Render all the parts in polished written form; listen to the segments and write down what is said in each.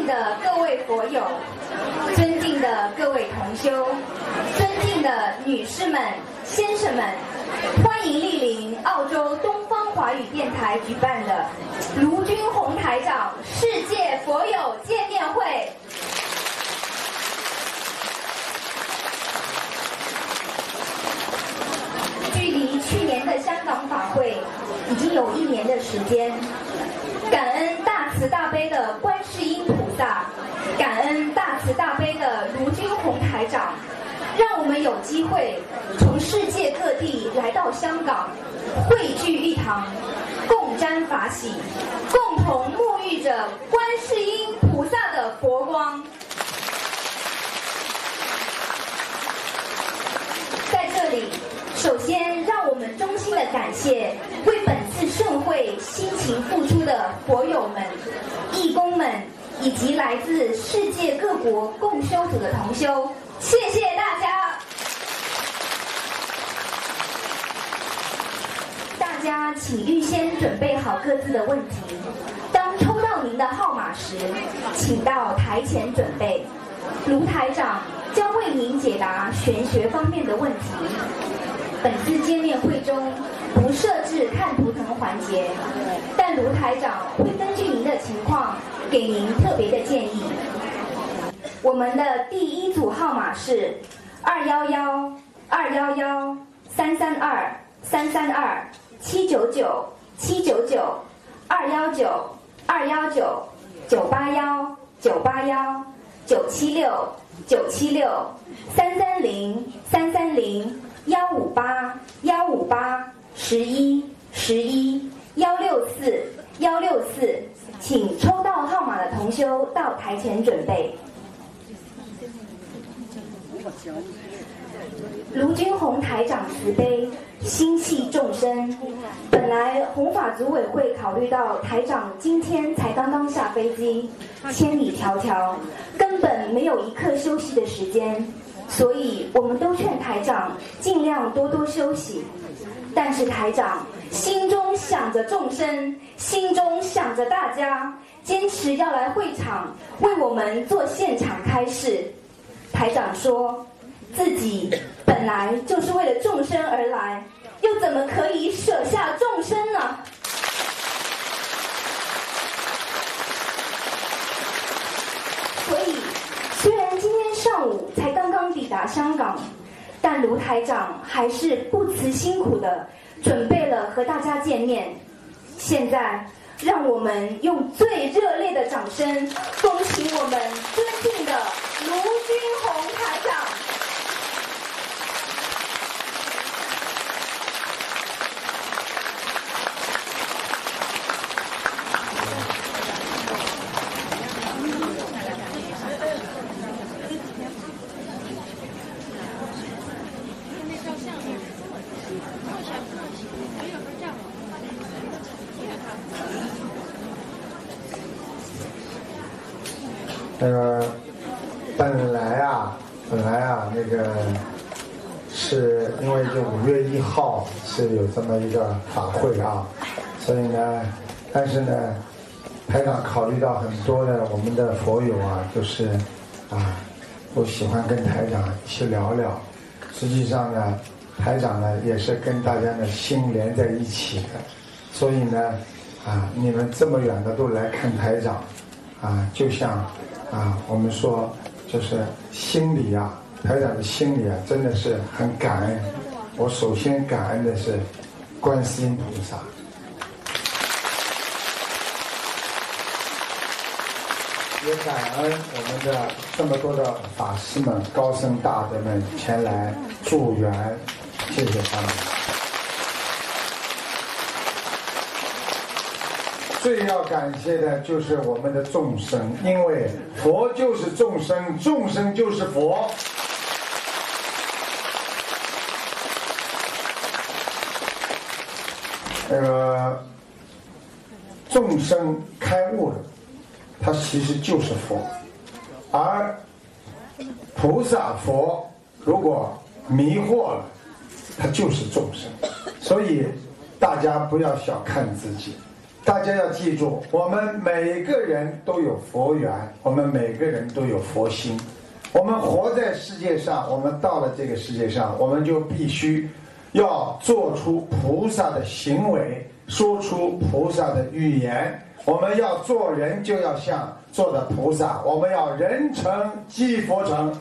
的各位佛友，尊敬的各位同修，尊敬的女士们、先生们，欢迎莅临澳洲东方华语电台举办的卢军宏台长世界佛友见面会。距离去年的香港法会已经有1年的时间，感恩大慈大悲的观世音菩萨，感恩大慈大悲的卢军宏台长，让我们有机会从世界各地来到香港，汇聚一堂，共沾法喜，共同沐浴着观世音菩萨的佛光。在这里，首先让我们衷心的感谢为本次盛会辛勤付出的佛友们、义工们，以及来自世界各国共修组的同修，谢谢大家！大家请预先准备好各自的问题，当抽到您的号码时，请到台前准备，卢台长将为您解答玄学方面的问题。本次见面会中不设置看图腾环节，但卢台长会根据您的情况给您特别的建议。我们的第一组号码是211、211、332、332、799、799、219、219、981、981、976、976、330、330、158、158、11、11、164、164，请抽到号码的同修到台前准备。卢军宏台长慈悲，心系众生。本来弘法组委会考虑到台长今天才刚刚下飞机，千里迢迢，根本没有一刻休息的时间，所以我们都劝台长尽量多多休息。但是台长心中想着众生，心中想着大家，坚持要来会场为我们做现场开示。台长说自己本来就是为了众生而来，又怎么可以舍下众生呢？所以虽然今天上午才刚刚抵达香港，但卢台长还是不辞辛苦的准备了和大家见面。现在让我们用最热烈的掌声恭请我们尊敬的卢军宏台长。 那个是因为就5月1号是有这么一个法会啊，所以呢，但是呢，台长考虑到很多的我们的佛友啊，就是都喜欢跟台长一起聊聊。实际上呢，台长呢也是跟大家的心连在一起的，所以呢，你们这么远的都来看台长，就像我们说就是心里台长的心里真的是很感恩。我首先感恩的是观世音菩萨，也感恩我们的这么多的法师们、高僧大德们前来助缘，谢谢他们。最要感谢的就是我们的众生，因为佛就是众生，众生就是佛。众生开悟了，他其实就是佛，而菩萨佛如果迷惑了，他就是众生。所以大家不要小看自己， 大家要记住，我们每个人都有佛缘，我们每个人都有佛心。我们活在世界上，我们到了这个世界上，我们就必须要做出菩萨的行为，说出菩萨的语言。我们要做人，就要像做的菩萨，我们要人成即佛成。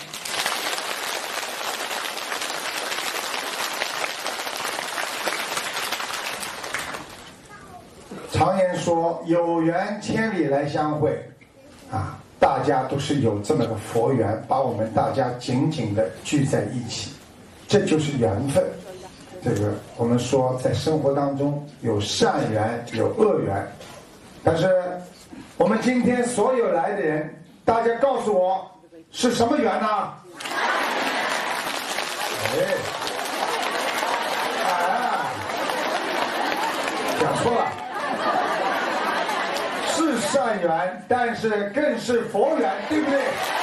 常言说有缘千里来相会，啊，大家都是有这么个佛缘，把我们大家紧紧的聚在一起，这就是缘分。这个我们说在生活当中有善缘有恶缘，但是我们今天所有来的人，大家告诉我是什么缘呢？讲错了，是善缘，但是更是佛缘，对不对？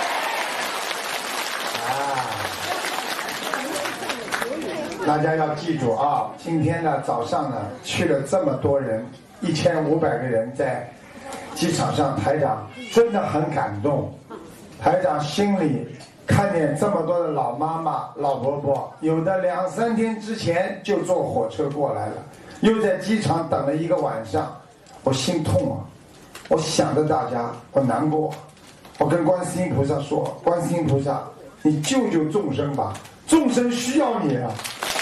大家要记住啊！今天呢早上呢去了这么多人，1500个人在机场上，台长真的很感动。台长心里看见这么多的老妈妈、老伯伯，有的2、3天之前就坐火车过来了，又在机场等了1个晚上，我心痛啊！我想着大家，我难过，我跟观世音菩萨说：“观世音菩萨，你救救众生吧，众生需要你啊！”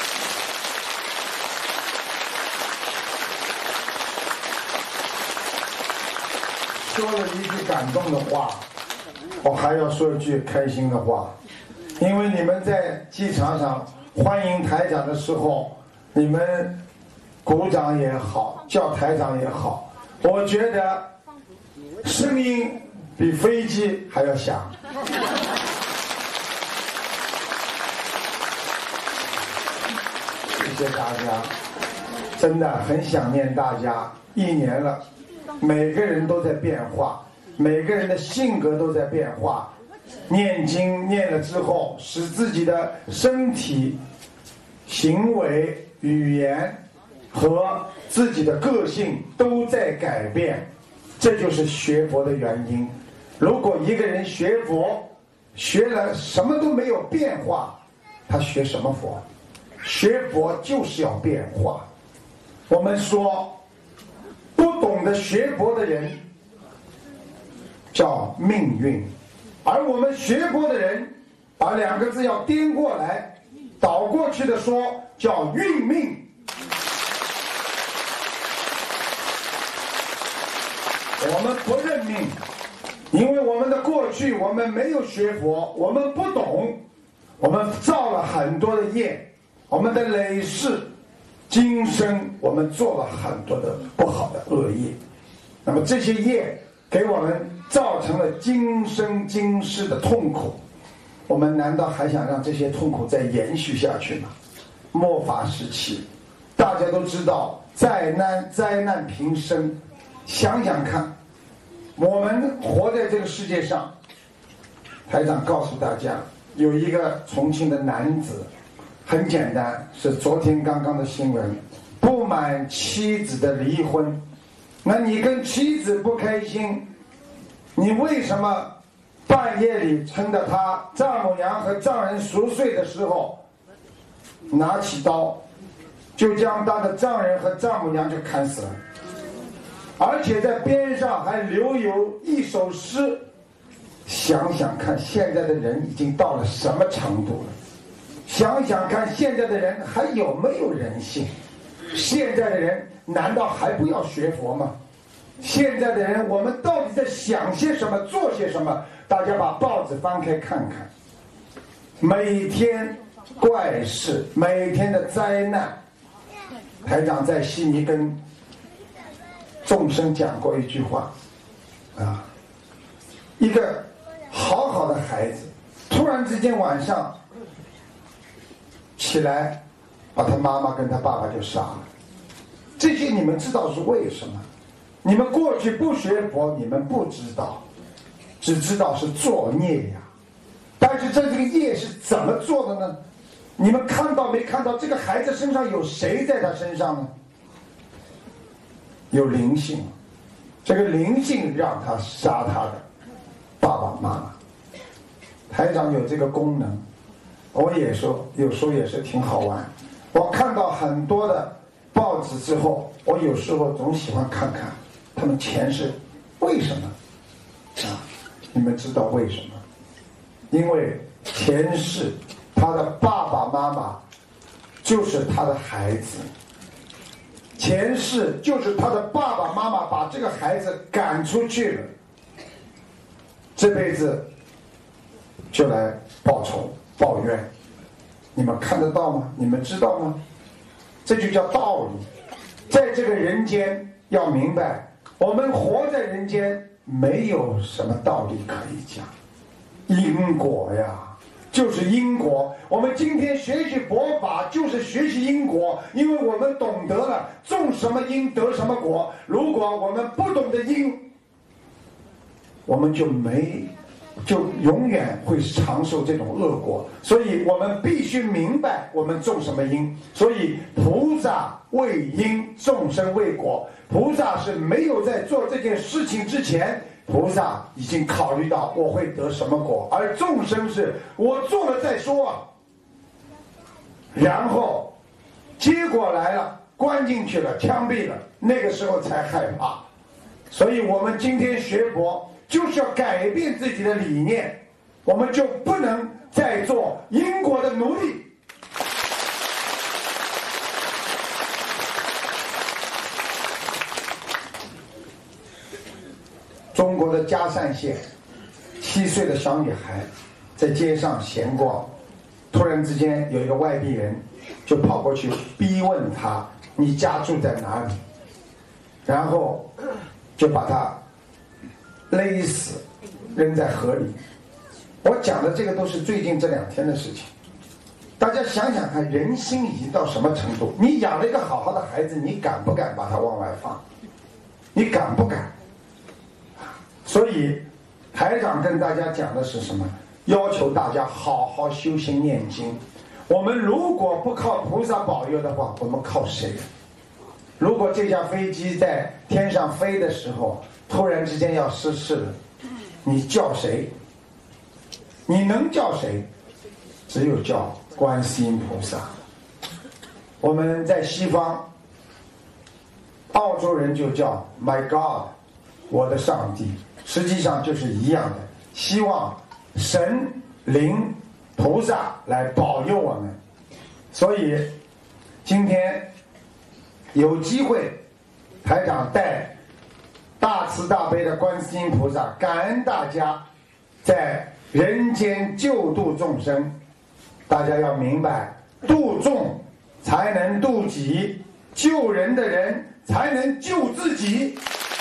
说了一句感动的话，我还要说一句开心的话，因为你们在机场上欢迎台长的时候，你们鼓掌也好，叫台长也好，我觉得声音比飞机还要响。谢谢大家，真的很想念大家，1年了。每个人都在变化，每个人的性格都在变化。念经念了之后，使自己的身体、行为、语言和自己的个性都在改变，这就是学佛的原因。如果一个人学佛，学了什么都没有变化，他学什么佛？学佛就是要变化。我们说不懂得学佛的人叫命运，而我们学佛的人把2个字要颠过来倒过去的说叫运命。我们不认命，因为我们的过去我们没有学佛，我们不懂，我们造了很多的业，我们的累世今生我们做了很多的不好的恶业，那么这些业给我们造成了今生今世的痛苦，我们难道还想让这些痛苦再延续下去吗？末法时期大家都知道灾难频生，想想看，我们活在这个世界上，台长告诉大家，有一个重庆的男子，很简单，是昨天刚刚的新闻，不满妻子的离婚。那你跟妻子不开心，你为什么半夜里趁着他丈母娘和丈人熟睡的时候，拿起刀就将他的丈人和丈母娘就砍死了，而且在边上还留有一首诗。想想看，现在的人已经到了什么程度了？想想看，现在的人还有没有人性？现在的人难道还不要学佛吗？现在的人，我们到底在想些什么，做些什么？大家把报纸翻开看看，每天怪事，每天的灾难。台长在悉尼跟众生讲过一句话啊，一个好好的孩子突然之间晚上起来把他妈妈跟他爸爸就杀了，这些你们知道是为什么？你们过去不学佛，你们不知道，只知道是作孽呀。但是这个业是怎么做的呢？你们看到没看到这个孩子身上有谁在他身上呢？ 有灵性，这个灵性让他杀他的爸爸妈妈。台长有这个功能，我也说有时候也是挺好玩。我看到很多的报纸之后，我有时候总喜欢看看他们前世为什么啊？你们知道为什么？因为前世他的爸爸妈妈就是他的孩子，前世就是他的爸爸妈妈把这个孩子赶出去了，这辈子就来报仇抱怨。你们看得到吗？你们知道吗？这就叫道理。在这个人间要明白，我们活在人间没有什么道理可以讲，因果呀，就是因果。我们今天学习佛法就是学习因果，因为我们懂得了种什么因得什么果。如果我们不懂得因，我们就永远会长受这种恶果。所以我们必须明白我们种什么因。所以菩萨为因，众生为果。菩萨是没有在做这件事情之前，菩萨已经考虑到我会得什么果，而众生是我做了再说，然后结果来了，关进去了，枪毙了，那个时候才害怕。所以我们今天学佛就是要改变自己的理念，我们就不能再做因果的奴隶。中国的嘉善县7岁的小女孩在街上闲逛，突然之间有一个外地人就跑过去逼问她，你家住在哪里？然后就把她勒死，扔在河里。我讲的这个都是最近这2天的事情。大家想想看，人心已经到什么程度？你养了一个好好的孩子，你敢不敢把他往外放？你敢不敢？所以台长跟大家讲的是什么？要求大家好好修心念经。我们如果不靠菩萨保佑的话，我们靠谁？如果这架飞机在天上飞的时候突然之间要失事了，你叫谁？你能叫谁？只有叫观世音菩萨。我们在西方，澳洲人就叫 My God， 我的上帝，实际上就是一样的，希望神灵菩萨来保佑我们。所以今天有机会，台长带大慈大悲的观世音菩萨，感恩大家在人间救度众生。大家要明白，度众才能度己，救人的人才能救自己。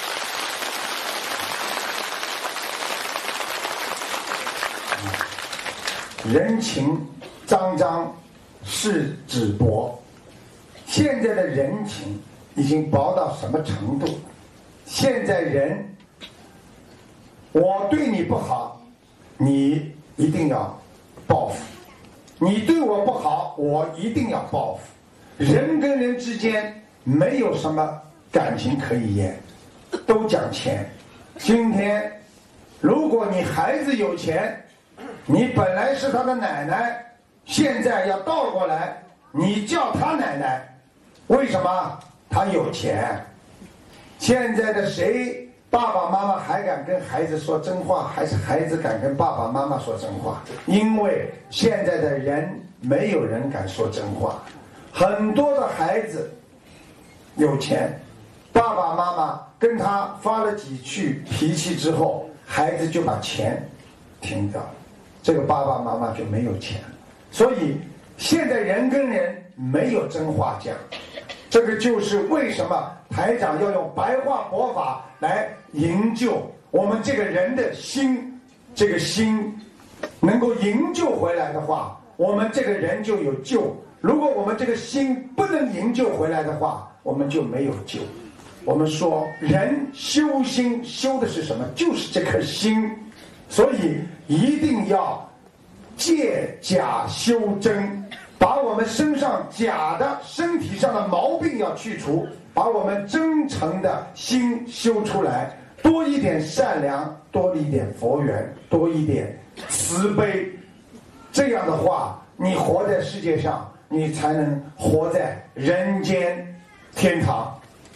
人情彰彰，是纸薄。现在的人情已经薄到什么程度？现在人，我对你不好，你一定要报复；你对我不好，我一定要报复。人跟人之间没有什么感情可以言，都讲钱。今天，如果你孩子有钱，你本来是他的奶奶，现在要倒过来，你叫他奶奶。为什么？他有钱。现在的谁爸爸妈妈还敢跟孩子说真话，还是孩子敢跟爸爸妈妈说真话？因为现在的人没有人敢说真话。很多的孩子有钱，爸爸妈妈跟他发了几句脾气之后，孩子就把钱停掉了，这个爸爸妈妈就没有钱。所以现在人跟人没有真话讲。这个就是为什么台长要用白话佛法来营救我们这个人的心。这个心能够营救回来的话，我们这个人就有救。如果我们这个心不能营救回来的话，我们就没有救。我们说人修心修的是什么？就是这颗心。所以一定要借假修真。 把我们身上假的身体上的毛病要去除，把我们真诚的心修出来，多一点善良，多一点佛缘，多一点慈悲。这样的话，你活在世界上，你才能活在人间天堂。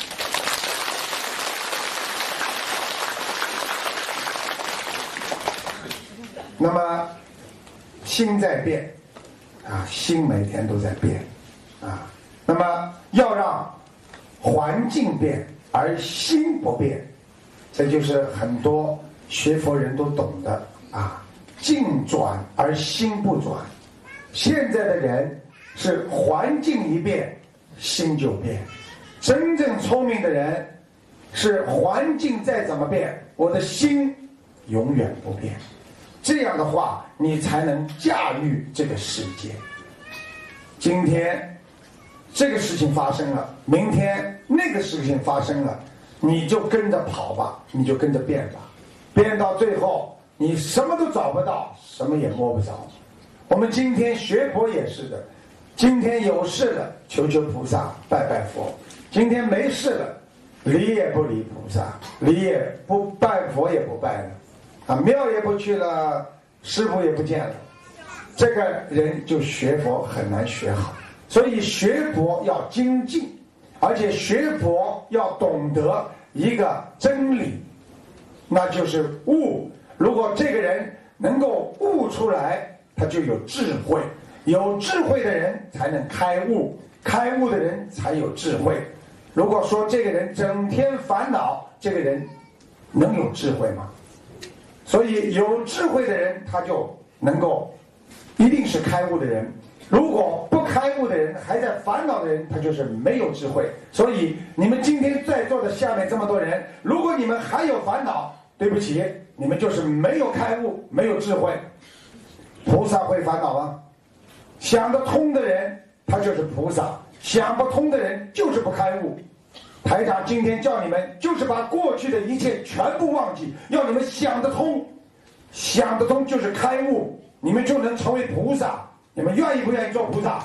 那么心在变啊，心每天都在变啊。那么要让环境变而心不变，这就是很多学佛人都懂的啊。境转而心不转，现在的人是环境一变，心就变。真正聪明的人是环境再怎么变，我的心永远不变。这样的话，你才能驾驭这个世界。今天这个事情发生了，明天那个事情发生了，你就跟着跑吧，你就跟着变吧，变到最后你什么都找不到，什么也摸不着。我们今天学佛也是的，今天有事了求求菩萨，拜拜佛；今天没事了，理也不理菩萨，理也不拜佛也不拜了，啊，庙也不去了，师父也不见了，这个人就学佛很难学好。所以学佛要精进，而且学佛要懂得一个真理，那就是悟。如果这个人能够悟出来，他就有智慧，有智慧的人才能开悟，开悟的人才有智慧。如果说这个人整天烦恼，这个人能有智慧吗？所以有智慧的人他就能够一定是开悟的人，如果不开悟的人还在烦恼的人，他就是没有智慧。所以你们今天在座的下面这么多人，如果你们还有烦恼，对不起，你们就是没有开悟，没有智慧。菩萨会烦恼吗？想得通的人他就是菩萨，想不通的人就是不开悟。台长今天叫你们就是把过去的一切全部忘记，要你们想得通，想得通就是开悟，你们就能成为菩萨。你们愿意不愿意做菩萨？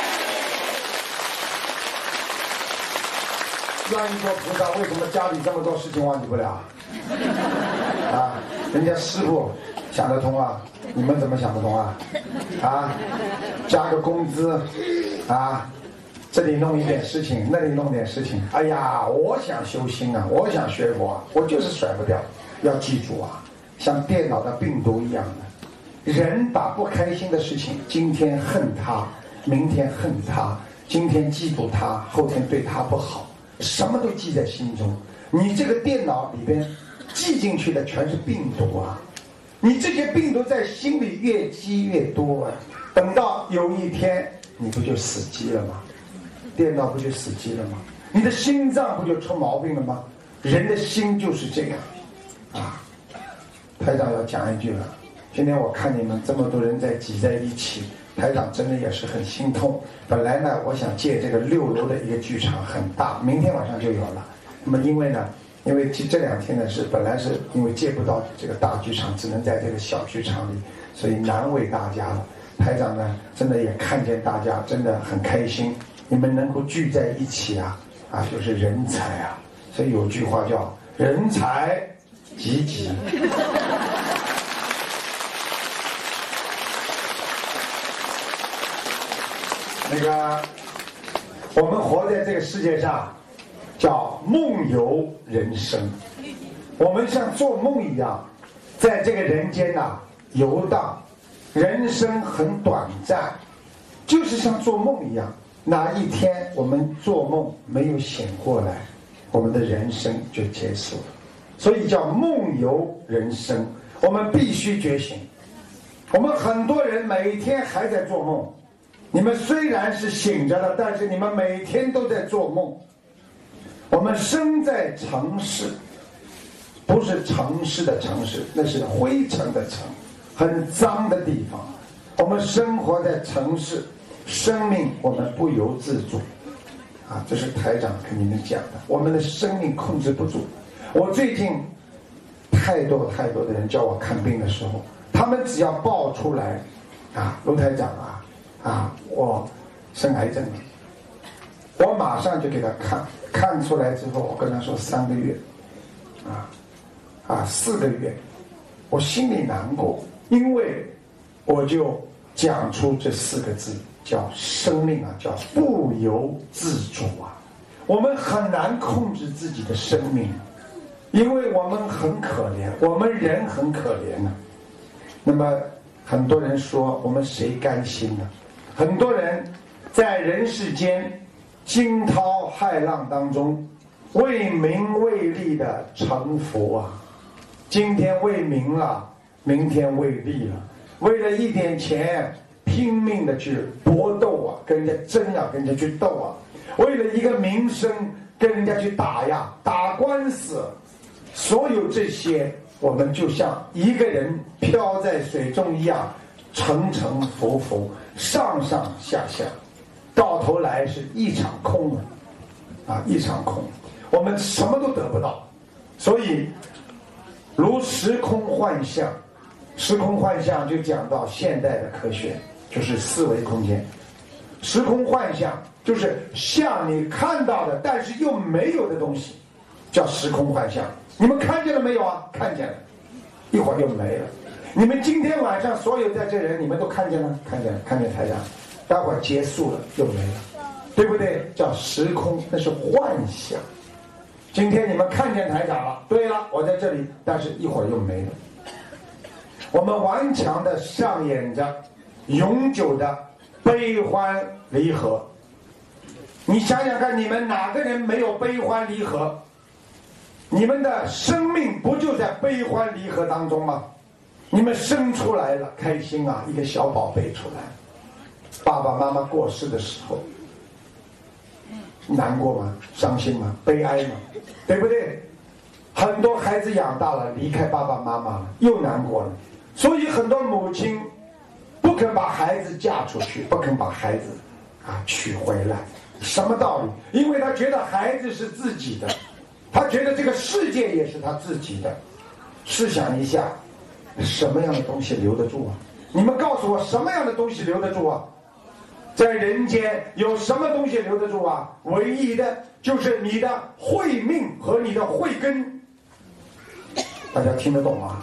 愿意做菩萨，为什么家里这么多事情忘记不了啊？人家师父想得通啊，你们怎么想不通啊？啊，加个工资啊，这里弄一点事情，那里弄点事情。哎呀，我想修心啊，我想学佛啊，我就是甩不掉。要记住啊，像电脑的病毒一样的，人把不开心的事情，今天恨他，明天恨他，今天嫉妒他，后天对他不好，什么都记在心中。你这个电脑里边记进去的全是病毒啊，你这些病毒在心里越积越多啊，等到有一天你不就死机了吗？电脑不就死机了吗？你的心脏不就出毛病了吗？人的心就是这样啊。台长要讲一句了，今天我看你们这么多人在挤在一起，台长真的也是很心痛。本来呢，我想借这个6楼的一个剧场很大，明天晚上就有了。那么因为这2天呢是本来是因为借不到这个大剧场，只能在这个小剧场里，所以难为大家了。台长呢真的也看见大家真的很开心，你们能够聚在一起啊，就是人才啊。所以有句话叫人才济济。那个我们活在这个世界上叫梦游人生，我们像做梦一样在这个人间游荡。人生很短暂，就是像做梦一样，哪一天我们做梦没有醒过来，我们的人生就结束了。所以叫梦游人生，我们必须觉醒。我们很多人每天还在做梦，你们虽然是醒着了，但是你们每天都在做梦。我们生在城市，不是城市的城市，那是灰尘的尘，很脏的地方。我们生活在城市，生命我们不由自主这是台长跟你们讲的，我们的生命控制不住。我最近太多的人叫我看病的时候，他们只要报出来卢台长我生癌症了。我马上就给他看出来之后，我跟他说3个月，4个月，我心里难过，因为我就讲出这4个字，叫生命啊，叫不由自主啊。我们很难控制自己的生命，因为我们很可怜，我们人很可怜啊。那么很多人说，我们谁甘心呢？很多人在人世间惊涛骇浪当中，为名为利的沉浮啊。今天为名了，明天为利了，为了一点钱拼命的去搏斗啊，跟人家争啊，跟人家去斗啊，为了一个名声跟人家去打呀，打官司。所有这些，我们就像一个人飘在水中一样，沉沉浮浮，上上下下，到头来是一场空啊，一场空，我们什么都得不到。所以如时空幻象，时空幻象就讲到现代的科学，就是四维空间。时空幻象就是像你看到的但是又没有的东西，叫时空幻象。你们看见了没有啊？看见了，一会儿又没了。你们今天晚上所有在这人，你们都看见了，看见了，看见台长，待会儿结束了又没了，对不对？叫时空，那是幻象。今天你们看见台长了，对了，我在这里，但是一会儿又没了。我们顽强的上演着永久的悲欢离合。你想想看，你们哪个人没有悲欢离合？你们的生命不就在悲欢离合当中吗？你们生出来了，开心啊，一个小宝贝出来，爸爸妈妈过世的时候，难过吗？伤心吗？悲哀吗？对不对？很多孩子养大了，离开爸爸妈妈了，又难过了。所以很多母亲不肯把孩子嫁出去，不肯把孩子娶回来。什么道理？因为他觉得孩子是自己的，他觉得这个世界也是他自己的。试想一下，什么样的东西留得住啊？你们告诉我，什么样的东西留得住啊？在人间有什么东西留得住啊？唯一的就是你的慧命和你的慧根。大家听得懂吗？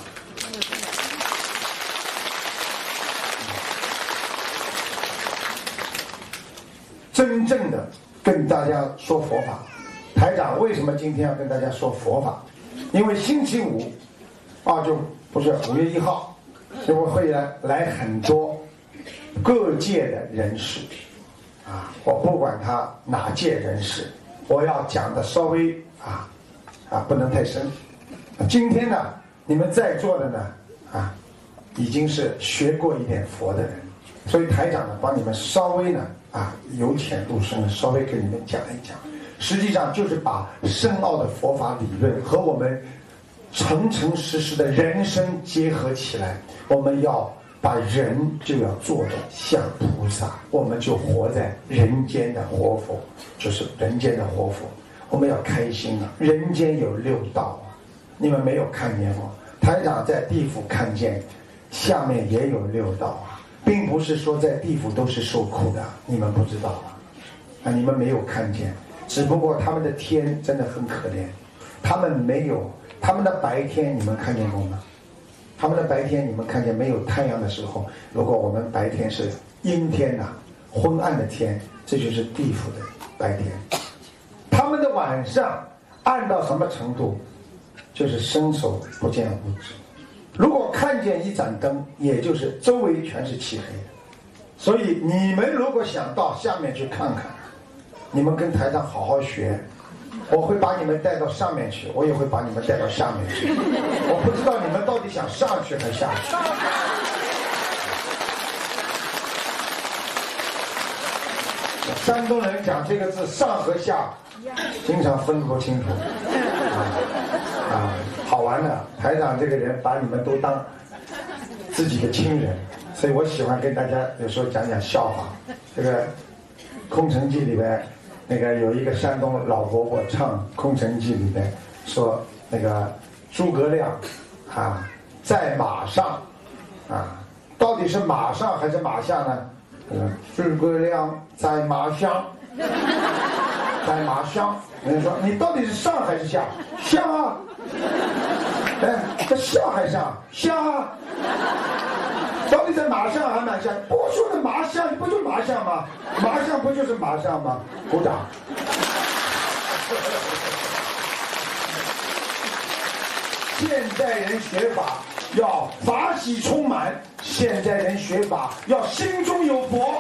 真正的跟大家说佛法。台长为什么今天要跟大家说佛法？因为星期五就不是5月1号，就会来很多各界的人士我不管他哪界人士，我要讲的稍微不能太深。今天呢，你们在座的呢已经是学过一点佛的人，所以台长呢帮你们稍微呢由浅入深的稍微给你们讲一讲。实际上就是把深奥的佛法理论和我们诚诚实实的人生结合起来。我们要把人就要做的像菩萨，我们就活在人间的活佛，就是人间的活佛。我们要开心啊！人间有6道你们没有看见过？台长在地府看见，下面也有6道并不是说在地府都是受苦的，你们不知道你们没有看见。只不过他们的天真的很可怜，他们没有他们的白天，你们看见过吗？他们的白天你们看见没有太阳的时候，如果我们白天是阴天昏暗的天，这就是地府的白天。他们的晚上暗到什么程度？就是伸手不见五指。如果看见一盏灯，也就是周围全是漆黑的。所以你们如果想到下面去看看，你们跟台长好好学，我会把你们带到上面去，我也会把你们带到下面去。我不知道你们到底想上去还是下去。山东人讲这个字上和下经常分不清楚好玩的。台长这个人把你们都当自己的亲人，所以我喜欢跟大家有时候讲讲笑话。这个《空城计》里面那个有一个山东老伯伯唱《空城计》里面说，那个诸葛亮在马上到底是马上还是马下呢？ 诸葛亮在马乡，在马乡。人家说你到底是上还是下？下啊！哎，这下还是上？下啊！到底在马上还是马乡？不说的麻将，不就麻将吗？麻将不就是麻将吗？鼓掌。现在人学法要法喜充满，现在人学法要心中有佛。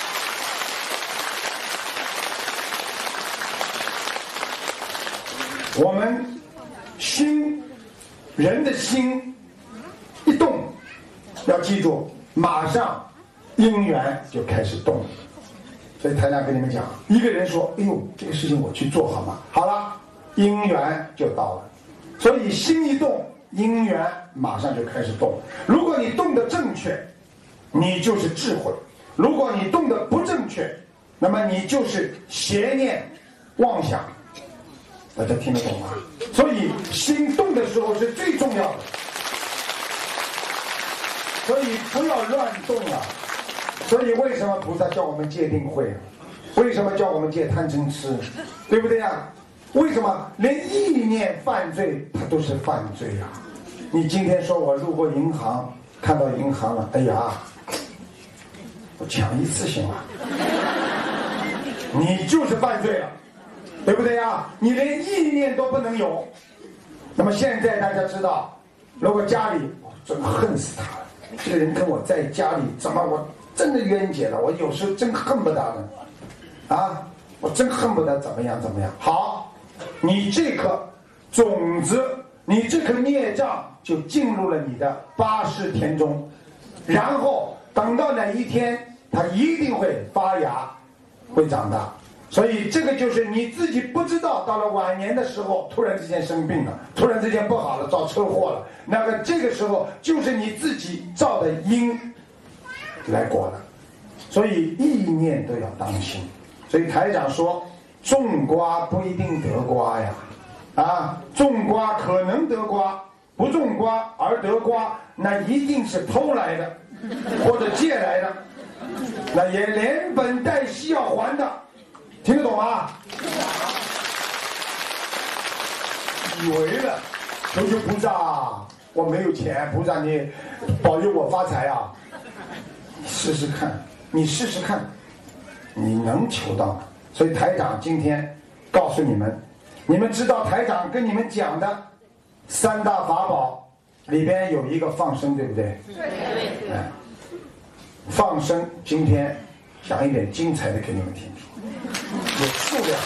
我们心，人的心一动，要记住，马上因缘就开始动。所以台长跟你们讲，一个人说：“哎呦，这个事情我去做好吗？”好了，因缘就到了。所以心一动，因缘马上就开始动。如果你动得正确，你就是智慧；如果你动得不正确，那么你就是邪念妄想。大家听得懂吗？所以心动的时候是最重要的，所以不要乱动啊！所以为什么菩萨叫我们戒定慧？为什么叫我们戒贪嗔痴？对不对呀？为什么连意念犯罪它都是犯罪啊？你今天说我路过银行，看到银行了，哎呀，我抢一次行了，你就是犯罪了。对不对呀？你连意念都不能有。那么现在大家知道，如果家里我真恨死他了，这个人跟我在家里怎么我真的冤结了，我有时候真恨不得了啊，我真恨不得怎么样怎么样。好，你这颗种子，你这颗孽障就进入了你的八识田中，然后等到哪一天它一定会发芽，会长大。所以这个就是你自己不知道，到了晚年的时候突然之间生病了，突然之间不好了，遭车祸了，那个这个时候就是你自己造的因来果的。所以意念都要当心。所以台长说，种瓜不一定得瓜呀，啊，种瓜可能得瓜，不种瓜而得瓜，那一定是偷来的或者借来的，那也连本带息要还的。听得懂吗？以为了求求菩萨，我没有钱，菩萨你保佑我发财啊！试试看，你试试看，你能求到吗？所以台长今天告诉你们，你们知道台长跟你们讲的三大法宝里边有一个放生，对不对？对。放生，今天讲一点精彩的给你们听。有数量，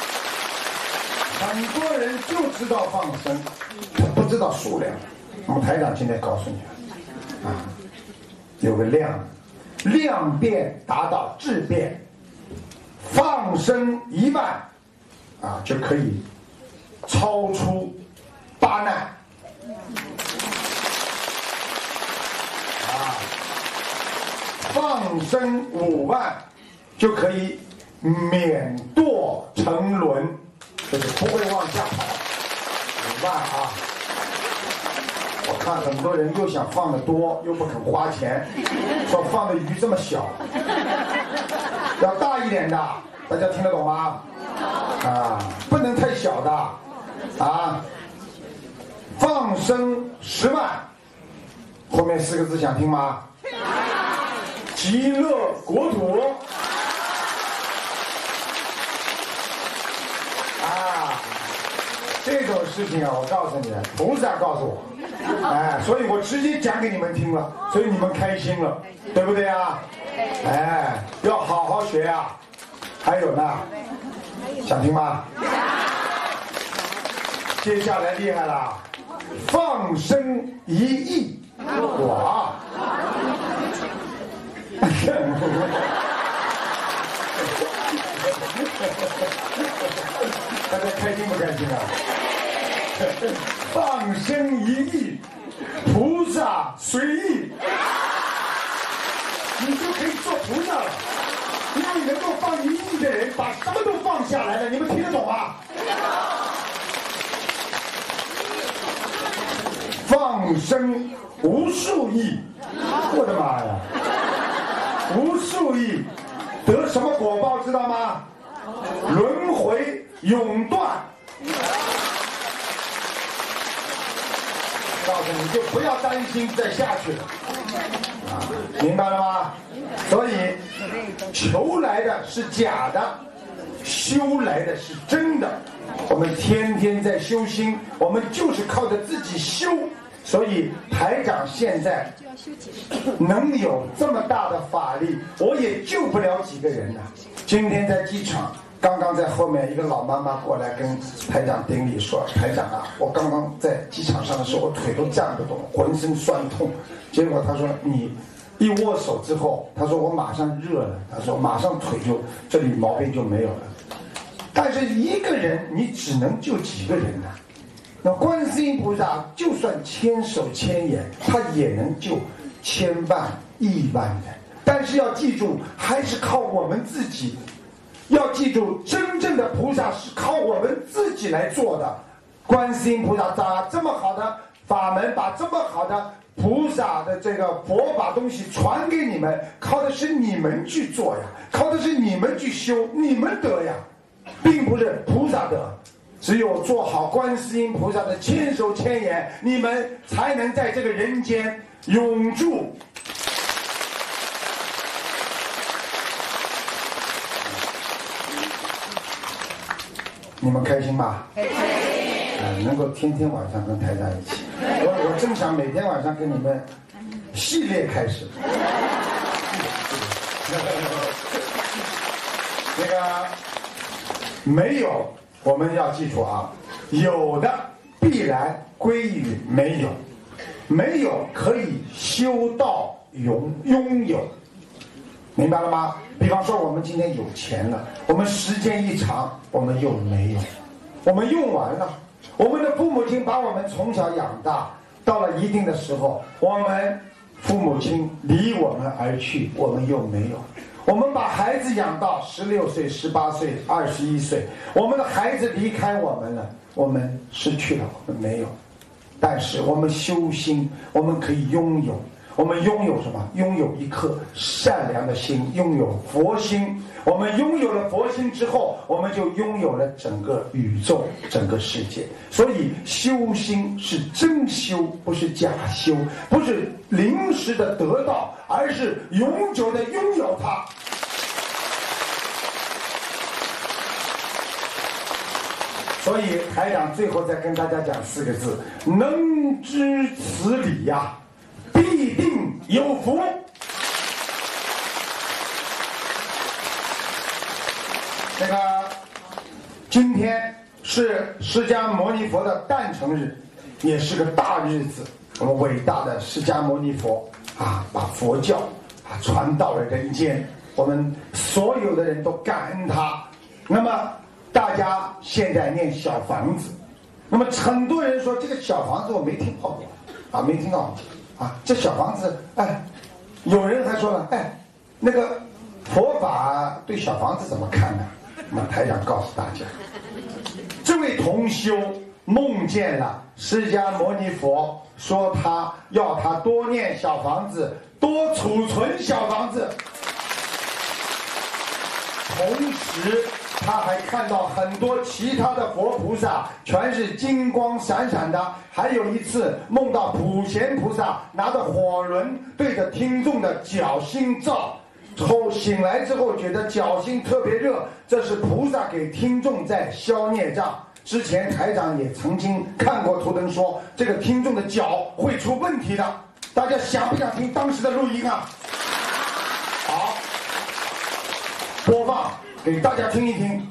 很多人就知道放生，他不知道数量。我们台长今天告诉你了，啊，有个量，量变达到质变，放生1万，啊，就可以超出8难，啊，放生5万就可以免堕沉沦，就是不会往下跑。5万啊！我看很多人又想放得多，又不肯花钱，说放的鱼这么小，要大一点的，大家听得懂吗？啊，不能太小的，啊，放生10万，后面4个字想听吗？极乐国土。这种事情啊，我告诉你，菩萨告诉我，哎，所以我直接讲给你们听了，所以你们开心了，对不对啊？哎，要好好学啊。还有呢，想听吗？接下来厉害了，放生1亿，哇！大家开心不开心啊？放生1亿，菩萨随意，你就可以做菩萨了。因为能够放1亿的人，把什么都放下来了，你们听得懂吗？放生无数亿，我的妈呀！ 无数亿，得什么果报知道吗？轮回永断。告诉你，就不要担心再下去了，明白了吗？所以求来的是假的，修来的是真的。我们天天在修心，我们就是靠着自己修。所以台长现在能有这么大的法力，我也救不了几个人了。今天在机场，刚刚在后面一个老妈妈过来跟台长顶礼说：“台长啊，我刚刚在机场上的时候，我腿都站不动，浑身酸痛。结果他说你一握手之后，他说我马上热了，他说马上腿就这里毛病就没有了。但是一个人你只能救几个人呢？那观世音菩萨就算千手千眼，他也能救千万亿万人。但是要记住，还是靠我们自己。要记住，真正的菩萨是靠我们自己来做的。观世音菩萨把这么好的法门，把这么好的菩萨的这个佛法东西传给你们，靠的是你们去做呀，靠的是你们去修，你们得呀，并不是菩萨得。只有做好观世音菩萨的千手千眼，你们才能在这个人间永驻。你们开心吗？开心。能够天天晚上跟台长一起，我正想每天晚上跟你们系列开始。那个没有，我们要记住啊，有的必然归于没有，没有可以修到拥有，明白了吗？比方说我们今天有钱了，我们时间一长我们又没有，我们用完了，我们的父母亲把我们从小养大，到了一定的时候，我们父母亲离我们而去，我们又没有。我们把孩子养到16岁、18岁、21岁，我们的孩子离开我们了，我们失去了，我们没有。但是我们修心，我们可以拥有。我们拥有什么？拥有一颗善良的心，拥有佛心。我们拥有了佛心之后，我们就拥有了整个宇宙，整个世界。所以修心是真修，不是假修，不是临时的得到，而是永久的拥有它。所以台长最后再跟大家讲4个字：能知此理呀，必定有福。那个今天是释迦牟尼佛的诞辰日，也是个大日子。我们伟大的释迦牟尼佛啊，把佛教传到了人间，我们所有的人都感恩他。那么大家现在念小房子，那么很多人说这个小房子我没听到过啊，没听到啊，这小房子，哎，有人还说了，哎，那个佛法对小房子怎么看呢？那么台长告诉大家，这位同修梦见了释迦牟尼佛，说他要他多念小房子，多储存小房子。同时他还看到很多其他的佛菩萨全是金光闪闪的，还有一次梦到普贤菩萨拿着火轮对着听众的脚心照，后醒来之后觉得脚心特别热，这是菩萨给听众在消孽障。之前台长也曾经看过图腾说这个听众的脚会出问题的，大家想不想听当时的录音啊？好，播放给大家听一听。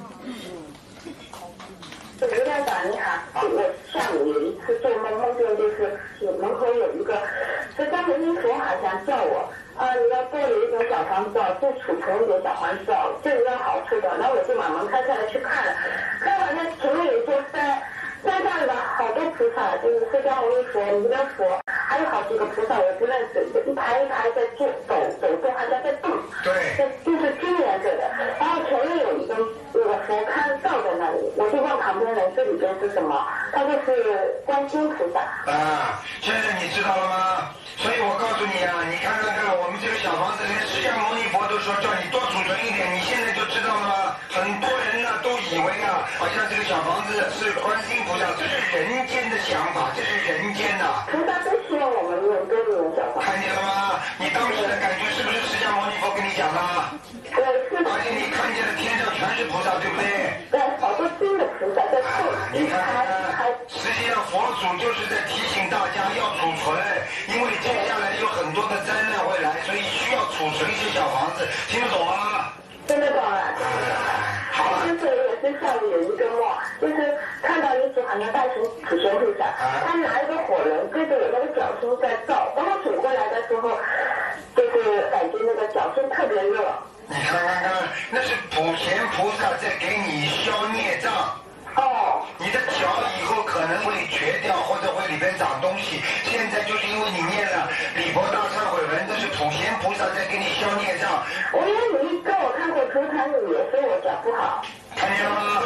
刘台长你好，我下午有一次做梦，梦见就是门口有一个释迦牟尼佛，好像叫我你要多留一点小房子，多储存一点小房子，这个有好处的。然后我就把门开开了去看了，看好像前面有座山上的好多菩萨，就是释迦牟尼佛、弥勒佛， 还有好几个菩萨我不认识，一排一排在走动，好像在动， 对， 就是金颜色的。然后前面有一个佛龛罩在那里，我就问旁边人这里边是什么，他就是观世音菩萨。 啊，现在你知道了吗？所以我告诉你啊，你看那个我们这个小房子，连释迦牟尼佛都说叫你多储存一点，你现在就知道了吗？很多人呢都以为啊，好像这个小房子是观世音菩萨，这是人间的想法，这是人间呐。 菩萨都希望我们念多念小房子。 看见了吗？你当时的感觉是不是释迦牟尼佛跟你讲的？ 对，是的。 而且你看见的天上全是菩萨，对不对？ 对，好多新的菩萨在动， 你看实际上佛祖就是在提醒大家要储存，因为接下来有很多的灾难会来，所以需要储存一些小房子，听得懂吗？ 听得懂了。 好了。 就是也是下午有一个梦，就是看到一只好像大型普贤菩萨，他拿一个火轮对着我那个脚心在照，当我醒过来的时候，就是感觉那个脚心特别热。 你看看，那是普贤菩萨在给你消孽障。 哦。 你的脚以后可能会瘸掉，或者会里边长东西。现在就是因为你念了礼佛大忏悔文，这是普贤菩萨在给你消孽障。 我因为你跟我看过图腾你，所以我脚不好。 看见了吗？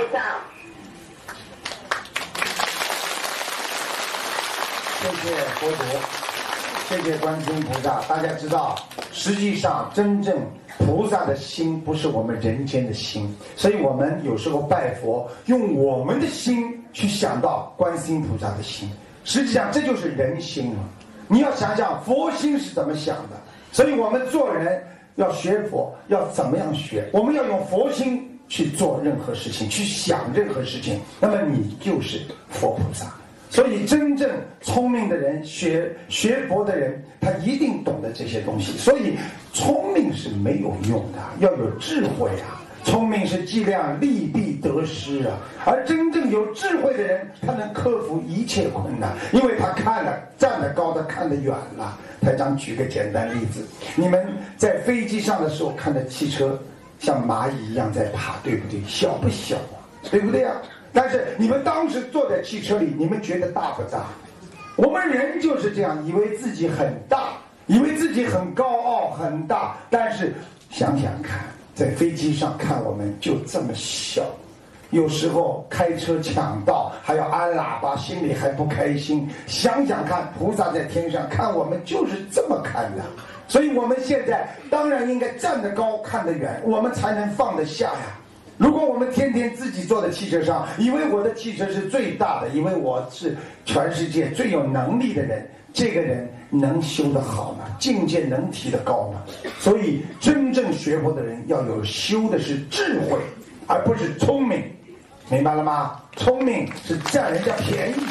谢谢佛祖，谢谢观世音菩萨。大家知道，实际上真正菩萨的心不是我们人间的心，所以我们有时候拜佛，用我们的心去想到观世音菩萨的心，实际上这就是人心了。你要想想佛心是怎么想的，所以我们做人要学佛，要怎么样学？我们要用佛心去做任何事情，去想任何事情，那么你就是佛菩萨。所以真正聪明的人，学佛的人，他一定懂得这些东西。所以聪明是没有用的，要有智慧啊。聪明是计量利弊得失啊，而真正有智慧的人，他能克服一切困难，因为他站得高，他看得远了。台长举个简单例子，你们在飞机上的时候看着汽车像蚂蚁一样在爬，对不对？小不小啊？对不对啊？但是你们当时坐在汽车里，你们觉得大不大？我们人就是这样，以为自己很大，以为自己很高傲很大，但是想想看，在飞机上看我们就这么小，有时候开车抢道还要按喇叭，心里还不开心。想想看，菩萨在天上看我们就是这么看的。所以我们现在当然应该站得高看得远，我们才能放得下呀。如果我们天天自己坐在汽车上，以为我的汽车是最大的，以为我是全世界最有能力的人，这个人能修得好吗？境界能提得高吗？所以真正学佛的人要有修的是智慧，而不是聪明，明白了吗？聪明是占人家便宜。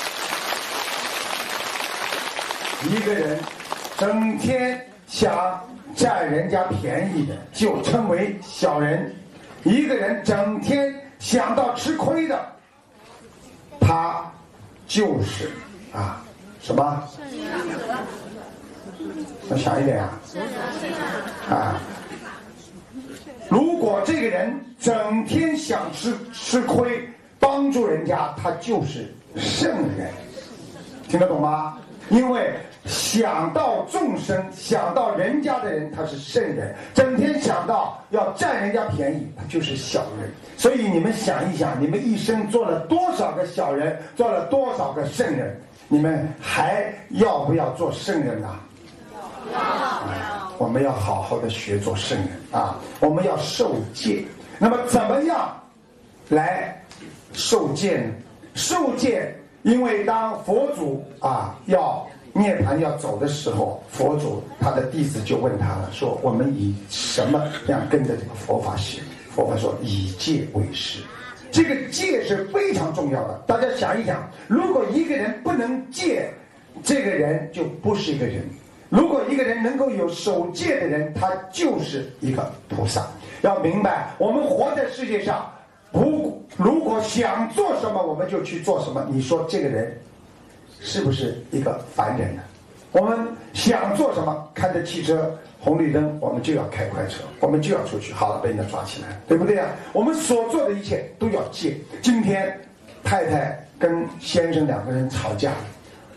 一个人整天想占人家便宜的，就称为小人。一个人整天想到吃亏的，他就是什么？要想一点如果这个人整天想吃亏，帮助人家，他就是圣人，听得懂吗？因为想到众生，想到人家的人，他是圣人；整天想到要占人家便宜，他就是小人。所以你们想一想，你们一生做了多少个小人，做了多少个圣人，你们还要不要做圣人呢？我们要好好的学做圣人啊！我们要受戒。那么怎么样来受戒呢？受戒，因为当佛祖要涅槃要走的时候，佛祖他的弟子就问他了，说我们以什么样跟着这个佛法学？佛法说以戒为师。这个戒是非常重要的。大家想一想，如果一个人不能戒，这个人就不是一个人。如果一个人能够有守戒的人，他就是一个菩萨。要明白，我们活在世界上，如果想做什么我们就去做什么，你说这个人是不是一个凡人呢？我们想做什么，看着汽车红绿灯，我们就要开快车，我们就要出去，好了，被人家抓起来，对不对啊？我们所做的一切都要戒。今天太太跟先生两个人吵架了，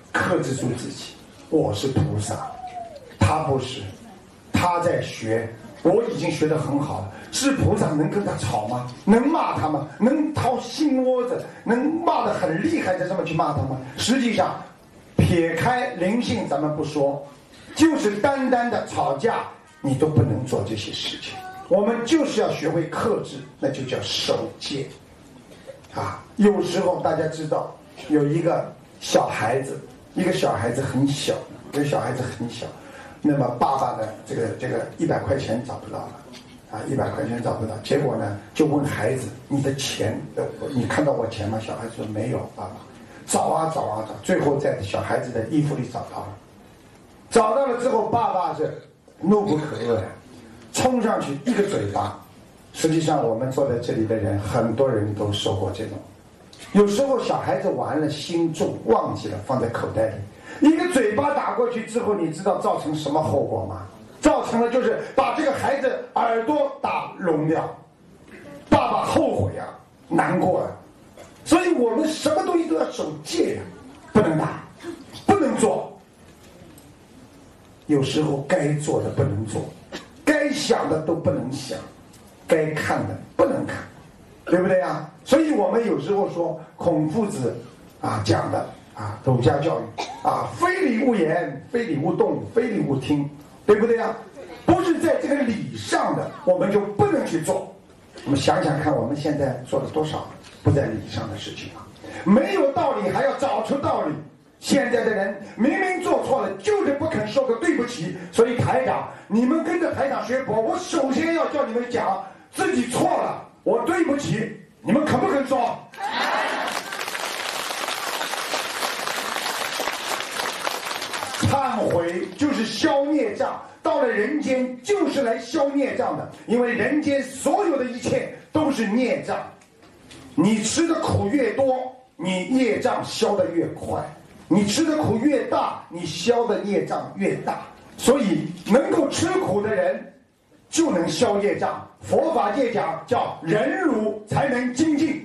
克制住自己。我是菩萨，他不是，他在学，我已经学得很好了。是菩萨能跟他吵吗？能骂他吗？能掏心窝子？能骂得很厉害再这么去骂他吗？实际上，撇开灵性咱们不说，就是单单的吵架，你都不能做这些事情。我们就是要学会克制，那就叫守戒。有时候大家知道，有一个小孩子，很小，那么爸爸的这个100块钱找不到了，100块钱找不到，结果呢就问孩子：“你的钱，你看到我钱吗？”小孩子说：“没有，爸爸。”找啊，最后在小孩子的衣服里找到了。找到了之后，爸爸是怒不可遏的，冲上去一个嘴巴。实际上，我们坐在这里的人，很多人都受过这种。有时候小孩子玩了心重，忘记了放在口袋里，一个嘴巴打过去之后，你知道造成什么后果吗？造成了就是把这个孩子耳朵打聋掉。爸爸后悔啊，难过啊。所以我们什么东西都要守戒的，不能打，不能做。有时候该做的不能做，该想的都不能想，该看的不能看，对不对啊？所以我们有时候说孔夫子讲的儒家教育非礼勿言，非礼勿动，非礼勿听，对不对啊？不是在这个理上的，我们就不能去做。我们想想看，我们现在做了多少不在理上的事情啊？没有道理还要找出道理。现在的人明明做错了，就是不肯说个对不起。所以台长，你们跟着台长学佛，我首先要叫你们讲自己错了，我对不起，你们肯不肯说？忏悔就是消孽障，到了人间就是来消孽障的，因为人间所有的一切都是孽障，你吃的苦越多，你业障消得越快，你吃的苦越大，你消的业障越大。所以能够吃苦的人就能消业障。佛法界讲叫忍辱才能精进。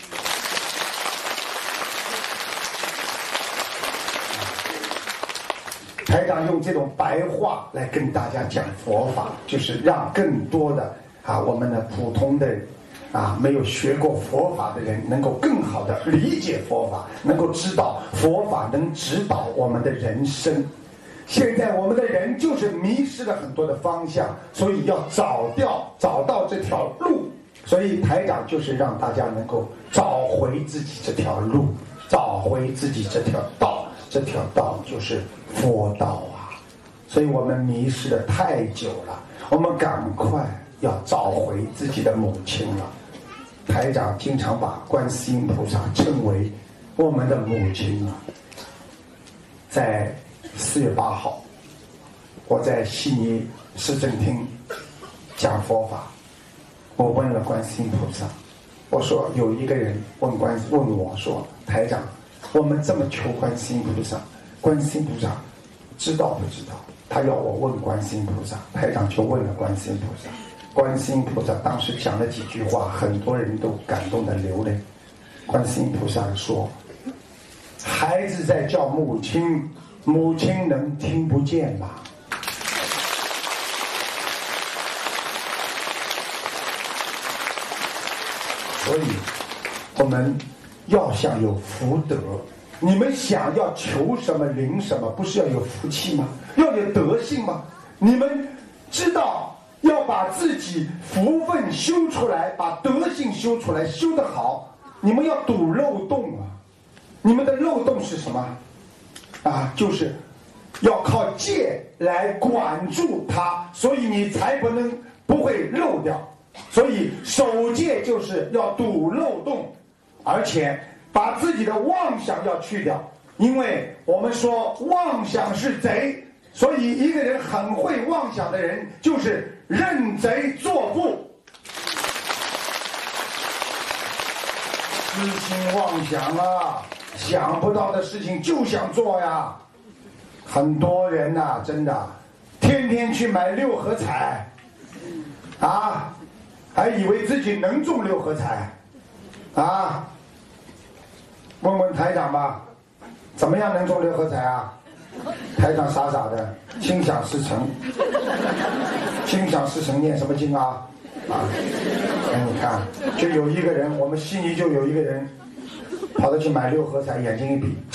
台长用这种白话来跟大家讲佛法，就是让更多的我们的普通的没有学过佛法的人能够更好的理解佛法，能够知道佛法能指导我们的人生。现在我们的人就是迷失了很多的方向，所以要找到这条路。所以台长就是让大家能够找回自己这条路，找回自己这条道，这条道就是佛道啊。所以我们迷失的太久了，我们赶快要找回自己的母亲了。台长经常把观世音菩萨称为我们的母亲啊。在4月8号，我在悉尼市政厅讲佛法，我问了观世音菩萨，我说有一个人问我说，台长，我们这么求观世音菩萨，观世音菩萨知道不知道？他要我问观世音菩萨，台长就问了观世音菩萨。观世音菩萨当时讲了几句话，很多人都感动的流泪。观世音菩萨说，孩子在叫母亲，母亲能听不见吗？所以我们要想有福德，你们想要求什么灵什么，不是要有福气吗？要有德性吗？你们知道要把自己福分修出来，把德性修出来，修得好，你们要堵漏洞啊。你们的漏洞是什么就是要靠戒来管住它，所以你才不会漏掉。所以守戒就是要堵漏洞，而且把自己的妄想要去掉。因为我们说妄想是贼，所以一个人很会妄想的人就是认贼作父。痴心妄想想不到的事情就想做呀。很多人真的天天去买6合彩还以为自己能中6合彩问问台长吧， 怎么样能中6合彩啊？台长傻傻的，心想事成。心想事成念什么经啊？你看，就有一个人，我们悉尼就有一个人，跑着去买6合彩，眼睛一闭，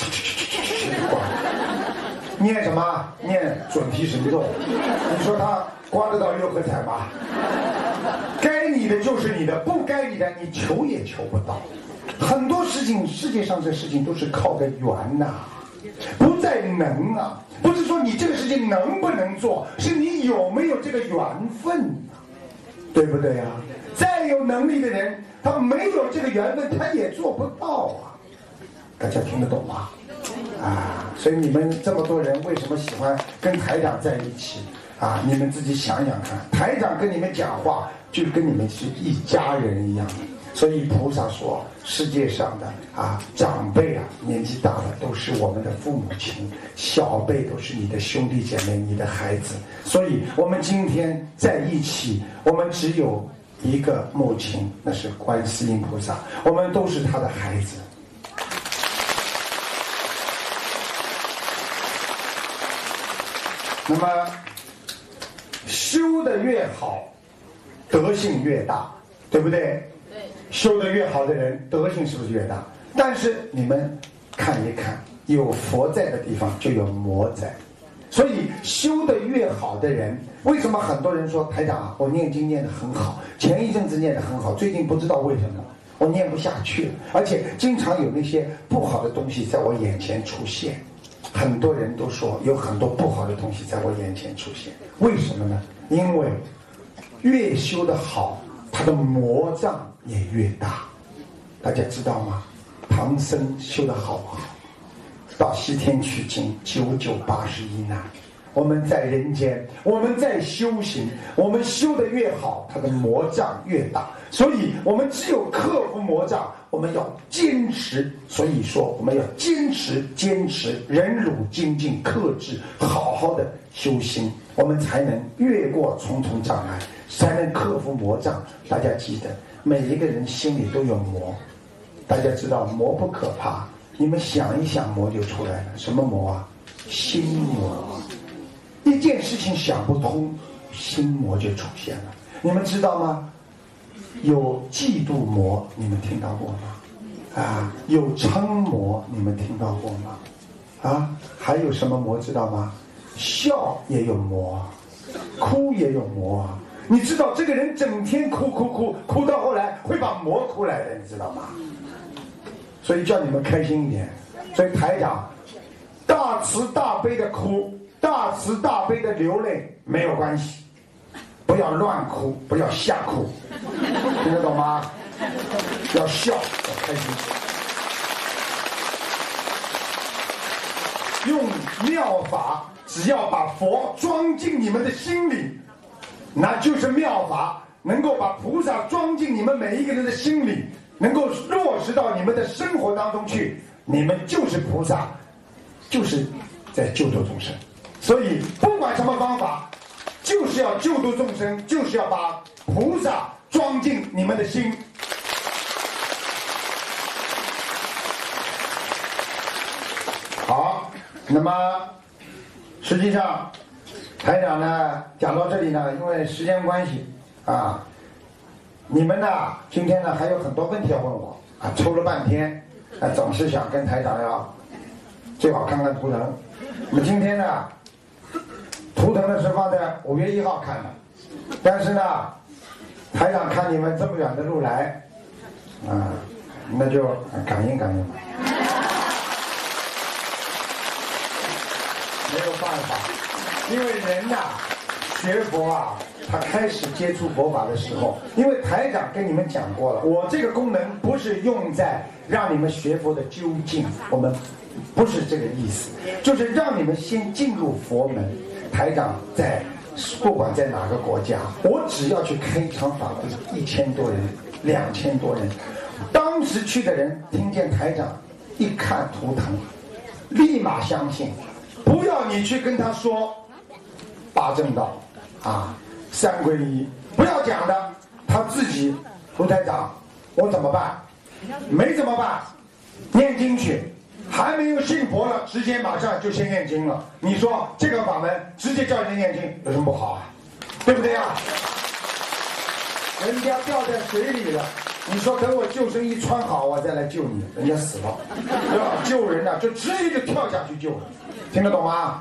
念什么？念准提神咒。你说他刮得到6合彩吗？该你的就是你的，不该你的你求也求不到。很多事情，世界上这事情都是靠个缘呐，不在能啊。不是说你这个事情能不能做，是你有没有这个缘分，对不对啊？再有能力的人，他没有这个缘分，他也做不到啊。大家听得懂吗？所以你们这么多人为什么喜欢跟台长在一起啊？你们自己想想看，台长跟你们讲话就跟你们是一家人一样的。所以菩萨说，世界上的长辈年纪大的都是我们的父母亲，小辈都是你的兄弟姐妹，你的孩子。所以我们今天在一起，我们只有一个母亲，那是观世音菩萨，我们都是他的孩子。那么修得越好，德性越大，对不对？修得越好的人，德性是不是越大？但是你们看一看，有佛在的地方就有魔在。所以修得越好的人，为什么很多人说台长我念经念得很好，前一阵子念得很好，最近不知道为什么我念不下去了，而且经常有那些不好的东西在我眼前出现。很多人都说有很多不好的东西在我眼前出现，为什么呢？因为越修得好，他的魔障也越大。大家知道吗？唐僧修得好不好？到西天取经，9981难。我们在人间，我们在修行，我们修得越好，他的魔障越大。所以我们只有克服魔障，我们要坚持。所以说我们要坚持忍辱精进，克制，好好的修行，我们才能越过重重障碍，才能克服魔障。大家记得，每一个人心里都有魔。大家知道魔不可怕，你们想一想，魔就出来了。什么魔啊？心魔。一件事情想不通，心魔就出现了。你们知道吗？有嫉妒魔，你们听到过吗？有嗔魔，你们听到过吗？还有什么魔知道吗？笑也有魔，哭也有魔。你知道这个人整天哭到后来会把魔哭来的，你知道吗？所以叫你们开心一点。所以台长大慈大悲的哭，大慈大悲的流泪没有关系，不要乱哭，不要瞎哭，听得懂吗？要笑，要开心。用妙法，只要把佛装进你们的心里，那就是妙法，能够把菩萨装进你们每一个人的心里，能够落实到你们的生活当中去，你们就是菩萨，就是在救度众生。所以不管什么方法，就是要救度众生，就是要把菩萨装进你们的心。好，那么实际上台长呢讲到这里呢，因为时间关系你们呢今天呢还有很多问题要问我抽了半天总是想跟台长要最好看看图腾。那么今天呢图腾呢是放在5月1号看的，但是呢台长看你们这么远的路来那就感应感应吧，没有办法。因为人学佛他开始接触佛法的时候，因为台长跟你们讲过了，我这个功能不是用在让你们学佛的究竟，我们不是这个意思，就是让你们先进入佛门。台长在不管在哪个国家，我只要去开一场法会，1000多人2000多人，当时去的人听见台长一看图腾立马相信。不要你去跟他说八正道三皈依，不要讲的，他自己卢台长我怎么办？没怎么办，念经去， 还没有信佛了，直接马上就先念经了。你说这个法门直接叫人念经有什么不好啊？对不对啊？人家掉在水里了，你说等我救生衣穿好，我再来救你，人家死了，对吧？救人呢，就直接就跳下去救人，听得懂吗？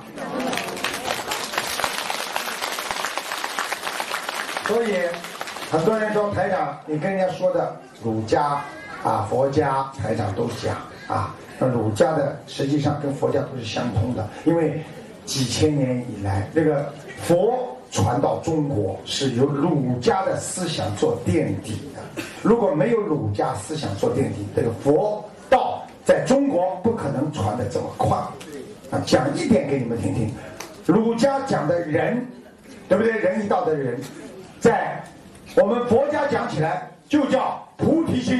所以很多人说台长，你跟人家说的儒家啊、佛家，台长都讲啊。那儒家的实际上跟佛家都是相通的，因为几千年以来，这个佛传到中国是由儒家的思想做垫底的。如果没有儒家思想做垫底，这个佛道在中国不可能传得这么快。啊，讲一点给你们听听，儒家讲的仁，对不对？仁义道的仁，在我们佛家讲起来就叫菩提心。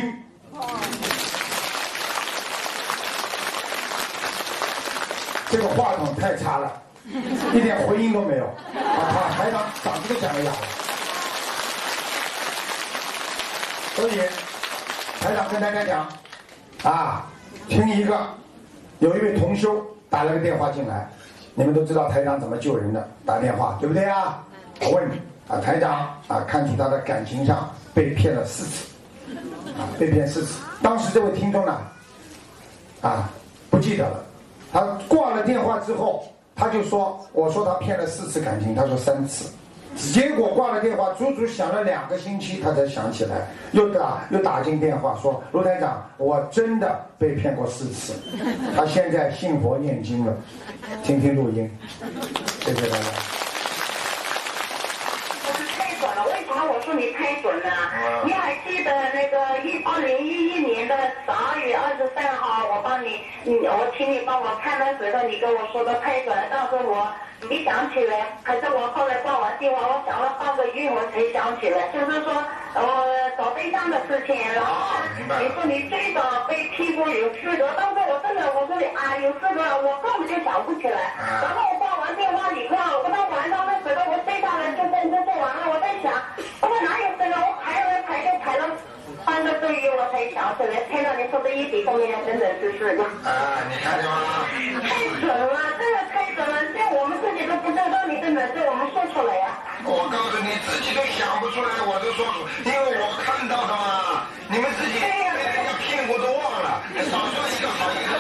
这个话筒太差了，一点回音都没有。啊，台长嗓子都讲哑了。所以台长跟大家讲，啊，听一个，有一位同修打了个电话进来，你们都知道台长怎么救人的，打电话对不对啊？我问你啊，台长啊，看出他的感情上被骗了4次，啊，被骗4次。当时这位听众呢，啊，不记得了。他挂了电话之后，他就说：“我说他骗了4次感情，他说3次。”结果挂了电话，足足想了2个星期，他才想起来，又打进电话说：“卢台长，我真的被骗过4次。”他现在信佛念经了，听听录音，谢谢大家。 我说你太准了，你还记得那个2011年的12月23号，我请你帮我看的时候，你跟我说的太准了，当时我没想起来，可是我后来挂完电话，我想了半个月我才想起来，就是说找对象的事情，然后你说你最早被批过有4个，当时我真的我说啊有4个，我根本就想不起来，然后我挂完电话以后，我到晚上的时候我睡下来就工作做完了，我在想。我哪有这个？我排了半个多月，我才想起来。看到你说的一笔后面真的是4个。 啊，你看见吗？ 太准了，这个太准了，这我们自己都不知道，你真的是我们说出来呀。 我告诉你，自己都想不出来，我都说出，因为我看到的嘛。你们自己被人家骗过都忘了，少说一个好一个。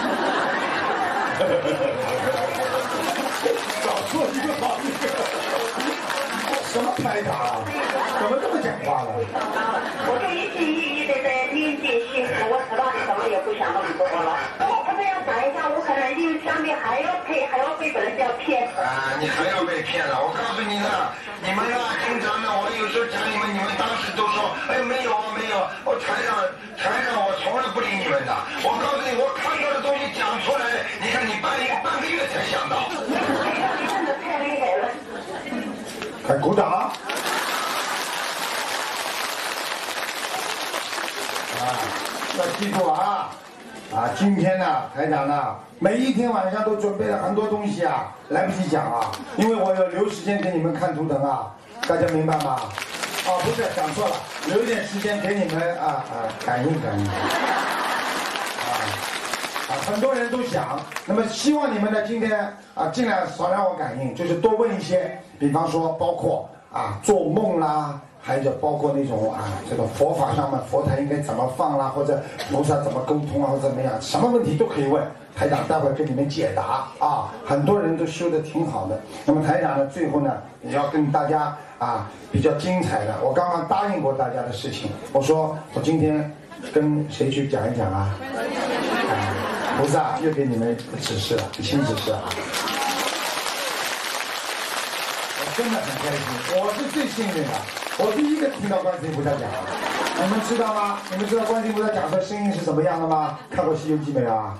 少说一个好一个。什么台长啊？怎么这么讲话了？ 我就一心一意的在念经信佛，我知道你怎么也不想那么多了。我不这样想一下，我可能就相比还要被人家骗。 啊，你还要被骗了！我告诉你呢，你们啊，经常呢，我有时候讲你们当时都说，哎，没有，我台上，我从来不理你们的。我告诉你，我看到的东西讲出来，你看你半个月才想到。 你真的太厉害了。 快鼓掌！啊，要记住啊！今天呢，台长呢，每一天晚上都准备了很多东西啊，来不及讲啊，因为我要留时间给你们看图腾啊，大家明白吗？哦，不是，讲错了，留一点时间给你们感应。很多人都想，那么希望你们呢今天尽量少让我感应，就是多问一些，比方说包括做梦啦，还有包括那种这个佛法上面佛台应该怎么放啦，或者菩萨怎么沟通或者怎么样，什么问题都可以问，台长待会儿跟你们解答啊。很多人都修得挺好的，那么台长呢最后呢也要跟大家比较精彩的，我刚刚答应过大家的事情，我说我今天跟谁去讲一讲啊？菩萨又给你们指示了，新指示啊！我真的很开心，我是最幸运的，我第一个听到观世音菩萨讲，你们知道吗？你们知道观世音菩萨讲出声音是什么样的吗？看过《西游记》没有啊？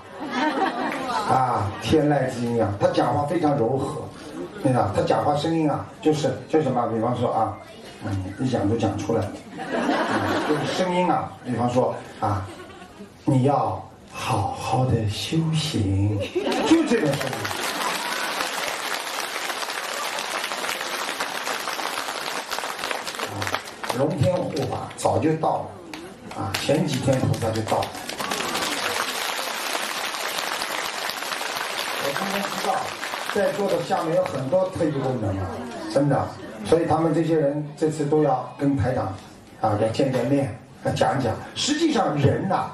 天籁之音啊，他讲话非常柔和，对吧？他讲话声音就是什么？比方说一讲就讲出来，就是声音比方说你要好好的修行，就这个声音。龙天护法早就到了，前几天菩萨就到了。 今天知道，在座的下面有很多特异功能啊，真的，所以他们这些人这次都要跟台长啊要见面，讲讲。实际上人呐，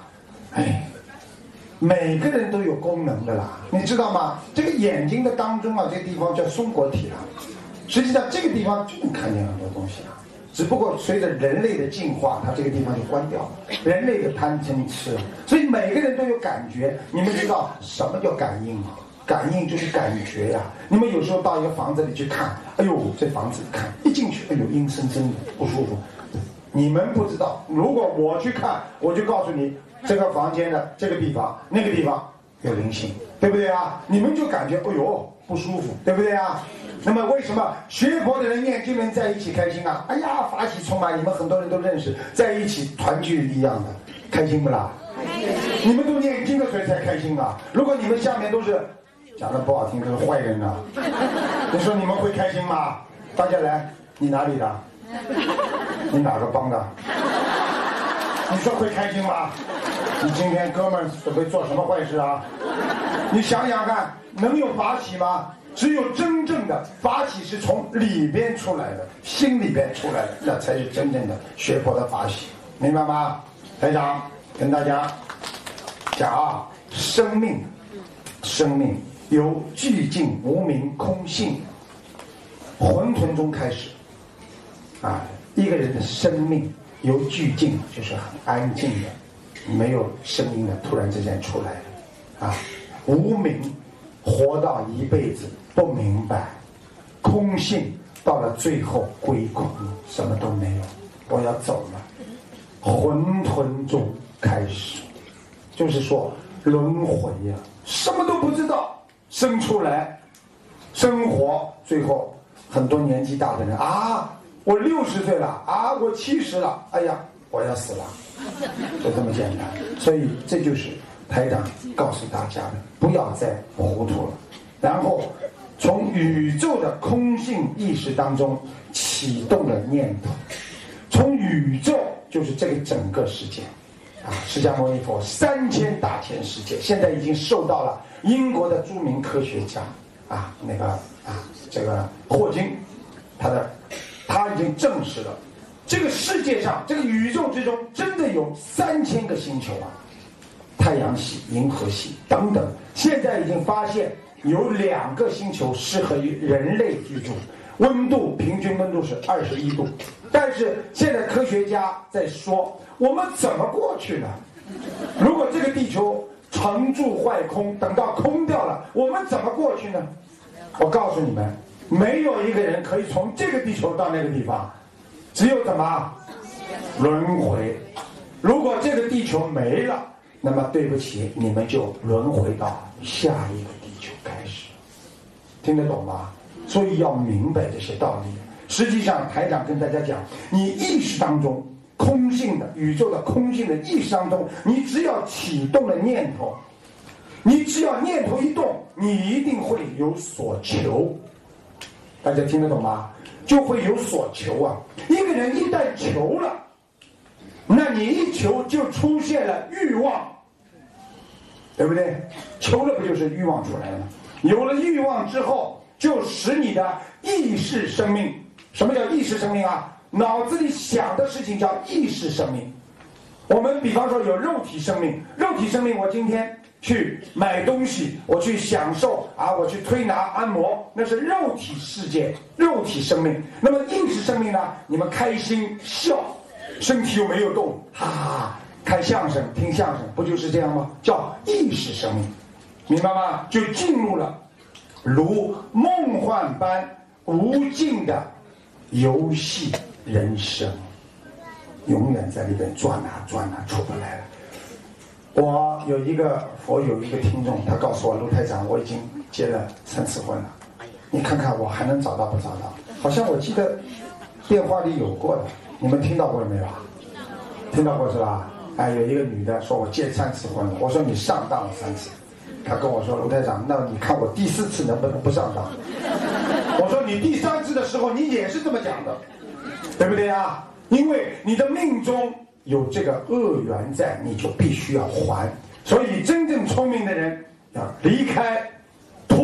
每个人都有功能的啦，你知道吗？这个眼睛的当中啊，这个地方叫松果体啊，实际上这个地方就能看见很多东西啊。只不过随着人类的进化，它这个地方就关掉了。人类的贪嗔痴，所以每个人都有感觉。你们知道什么叫感应吗？感应就是感觉呀。你们有时候到一个房子里去看，哎呦，这房子看一进去，哎呦，阴森森的，不舒服。你们不知道，如果我去看，我就告诉你，这个房间的这个地方、那个地方有灵性，对不对啊？你们就感觉，哎呦，不舒服，对不对啊？那么为什么学佛的人、念经人在一起开心啊？哎呀，法喜充满，你们很多人都认识，在一起团聚一样的，开心不啦？你们都念经的，所以才开心啊！如果你们下面都是讲的不好听，都是坏人啊，你说你们会开心吗？大家来，你哪里的？你哪个帮的？你说会开心吗？你今天哥们儿准备做什么坏事啊？你想想看，能有法喜吗？只有真正的法喜是从里边出来的，心里边出来的，那才是真正的学佛的法喜，明白吗？台长跟大家讲啊，生命由寂静无明空性混沌中开始啊，一个人的生命由寂静，就是很安静的，没有声音的，突然之间出来的啊，无明活到一辈子不明白，空性到了最后归空，什么都没有，我要走了。混沌中开始，就是说轮回呀，什么都不知道，生出来生活，最后很多年纪大的人啊，我60岁了啊，我70了，哎呀，我要死了，就这么简单。所以这就是台长告诉大家的，不要再糊涂了。然后从宇宙的空性意识当中启动了念头，从宇宙就是这个整个世界啊，释迦牟尼佛3000大千世界，现在已经受到了英国的著名科学家啊，这个霍金，他已经证实了，这个世界上这个宇宙之中真的有3000个星球啊，太阳系、银河系等等，现在已经发现有2个星球适合于人类居住，平均温度是21度。但是现在科学家在说，我们怎么过去呢？如果这个地球成住坏空，等到空掉了，我们怎么过去呢？我告诉你们，没有一个人可以从这个地球到那个地方，只有怎么轮回。如果这个地球没了，那么对不起，你们就轮回到下一个地球开始。听得懂吗？所以要明白这些道理。实际上台长跟大家讲，你意识当中空性的宇宙的空性的意识当中，你只要启动了念头，你只要念头一动，你一定会有所求。大家听得懂吗？就会有所求啊。一个人一旦求了，那你一求就出现了欲望，对不对？求了不就是欲望出来了吗？有了欲望之后，就使你的意识生命。什么叫意识生命啊？脑子里想的事情叫意识生命。我们比方说有肉体生命，肉体生命我今天去买东西，我去享受啊，我去推拿按摩，那是肉体世界，肉体生命。那么意识生命呢？你们开心笑，身体又没有动，哈哈，看相声听相声，不就是这样吗？叫意识生命，明白吗？就进入了如梦幻般无尽的游戏人生，永远在里边转啊转啊，出不来了。我有一个听众，他告诉我，卢台长，我已经结了3次婚了，你看看我还能找到不找到？好像我记得电话里有过的，你们听到过没有？听到过是吧？哎，有一个女的说我结3次婚了，我说你上当了3次。他跟我说，卢台长，那你看我第4次能不能不上当？我说你第3次的时候你也是这么讲的，对不对啊？因为你的命中有这个恶缘在，你就必须要还。所以真正聪明的人要离开，脱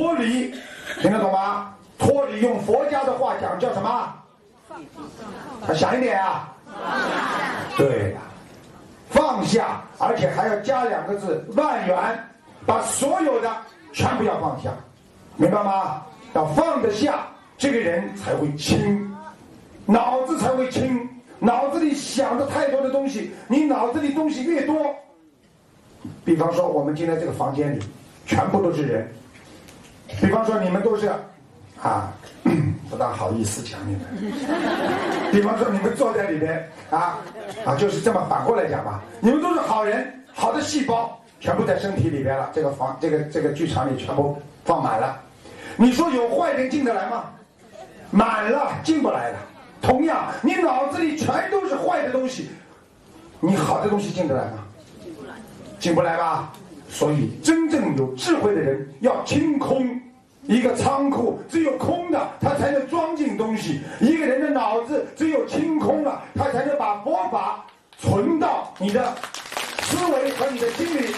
脱离，听得懂吗？脱离用佛家的话讲叫什么？想一点啊。对了，放下，而且还要加2个字万缘，把所有的全部要放下，明白吗？要放得下，这个人才会轻，脑子才会轻。脑子里想的太多的东西，你脑子里东西越多，比方说我们今天这个房间里全部都是人，比方说你们都是不大好意思讲你们，比方说你们坐在里边就是这么反过来讲吧，你们都是好人，好的细胞全部在身体里边了，这个剧场里全部放满了，你说有坏人进得来吗？满了，进不来了。同样，你脑子里全都是坏的东西，你好的东西进得来吗？进不来吧。所以真正有智慧的人要清空，一个仓库只有空的他才能装进东西，一个人的脑子只有清空了，他才能把佛法存到你的思维和你的心里。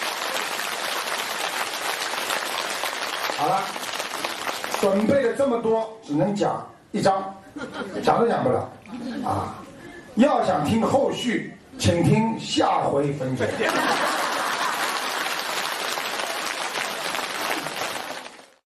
好了，准备了这么多，只能讲1章，讲都讲不了要想听后续，请听下回分解。